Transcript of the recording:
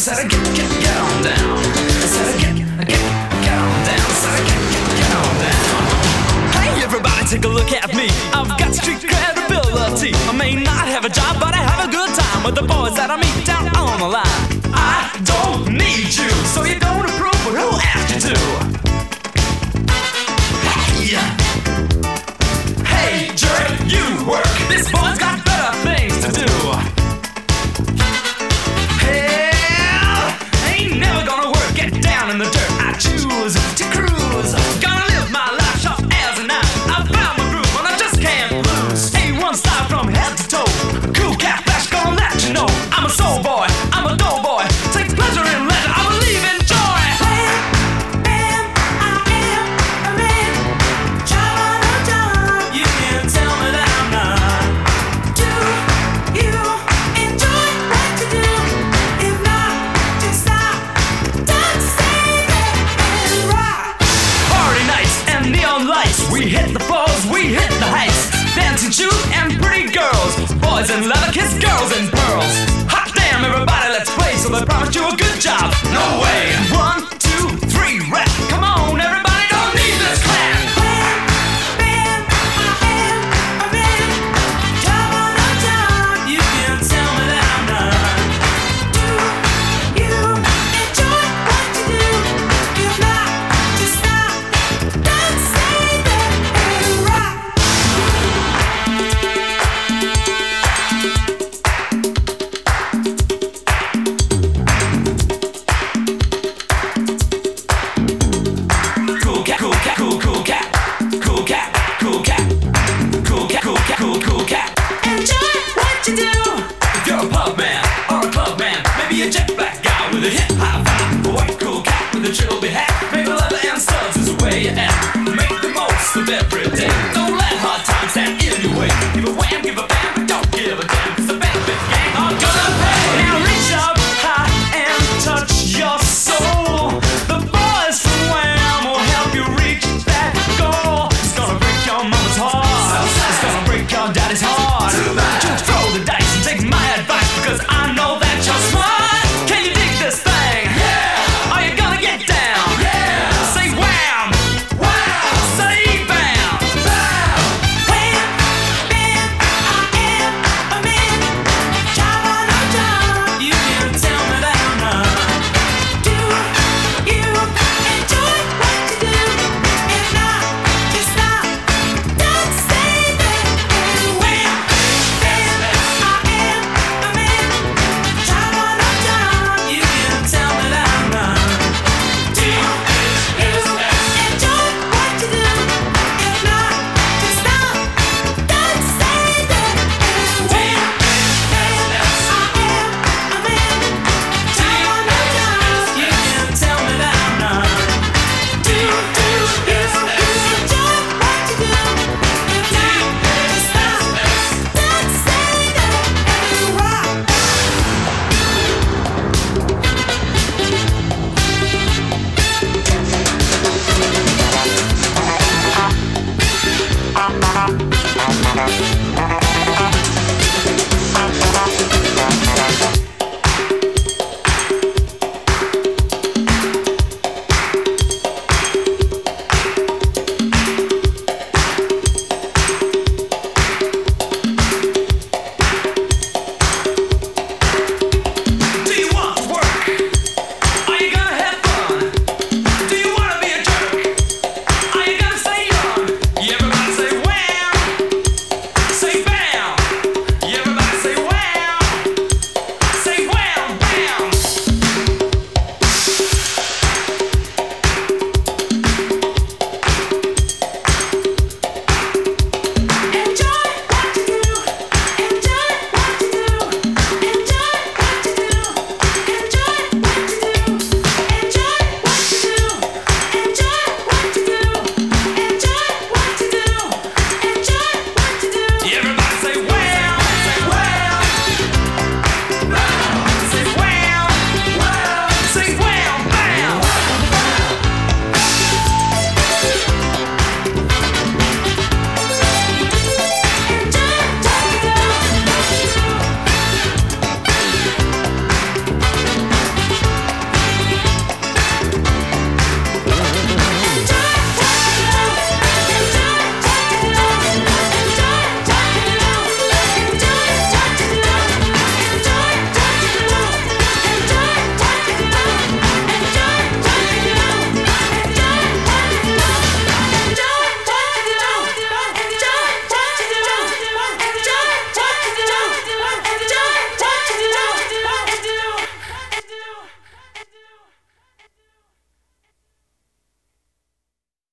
said I get on down. I said I get on down. I said I get on down. Hey everybody, take a look at me. I've got street credibility. I may not have a job, but I have a good time with the boys that I meet down on the line. I don't need you, so you don't approve, but who asked you to? Hey jerk, you work. This boy's got better things to do. Hell, ain't never gonna work. Get down in the dirt. I choose to cruise. Gonna live my life sharp as a knife. I found my groove and I just can't lose. A1 style from head to toe. Cool cat flash, gonna let you know I'm a soul boy, I'm a dough boy. Take pleasure in leisure, I believe in joy. We hit the floors, we hit the heights. Dancing shoes and pretty girls. Boys in leather, kiss girls in pearls. Hot damn, everybody, let's play. So they promised you a good job. No way. 1, 2, 3, rap. Come on, everybody, don't need this clap. Enjoy what you do. If you're a pub man or a club man, maybe a jet black guy with a hip hop.